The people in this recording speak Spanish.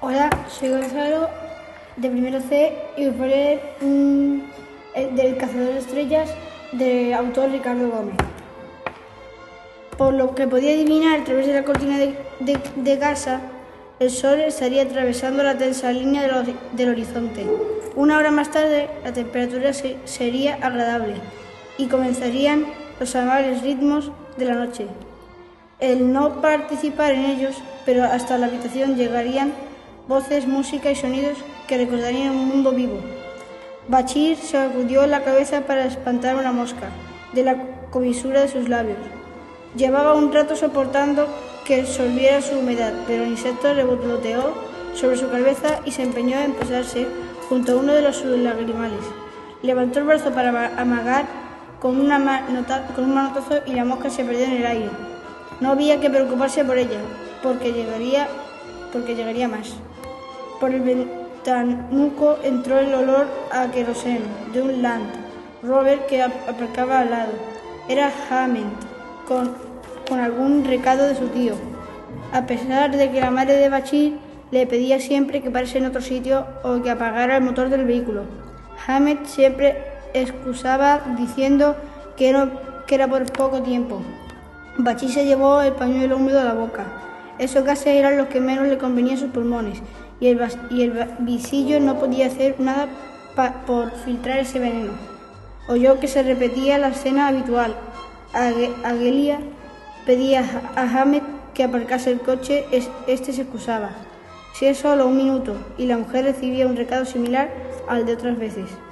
Hola, soy Gonzalo de primero C y os voy a leer del Cazador de Estrellas de autor Ricardo Gómez. Por lo que podía adivinar a través de la cortina de gasa, el sol estaría atravesando la tensa línea del horizonte. Una hora más tarde, la temperatura sería agradable y comenzarían los amables ritmos de la noche. El no participar en ellos, pero hasta la habitación llegarían voces, música y sonidos que recordarían un mundo vivo. Bachir sacudió la cabeza para espantar una mosca de la comisura de sus labios. Llevaba un rato soportando que solviera su humedad, pero el insecto revoloteó sobre su cabeza y se empeñó en posarse junto a uno de sus lagrimales. Levantó el brazo para amagar con un manotazo y la mosca se perdió en el aire. No había que preocuparse por ella, porque llegaría más. Por el ventanuco entró el olor a queroseno de un Land Rover que aparcaba al lado. Era Hammond, con algún recado de su tío. A pesar de que la madre de Bachir le pedía siempre que parase en otro sitio o que apagara el motor del vehículo, Hammond siempre excusaba diciendo que era por poco tiempo. Bachir se llevó el pañuelo húmedo a la boca. Esos gases eran los que menos le convenían a sus pulmones, y el visillo no podía hacer nada por filtrar ese veneno. Oyó que se repetía la escena habitual. Agelia pedía a Hammond que aparcase el coche, este se excusaba. Si es solo un minuto, y la mujer recibía un recado similar al de otras veces.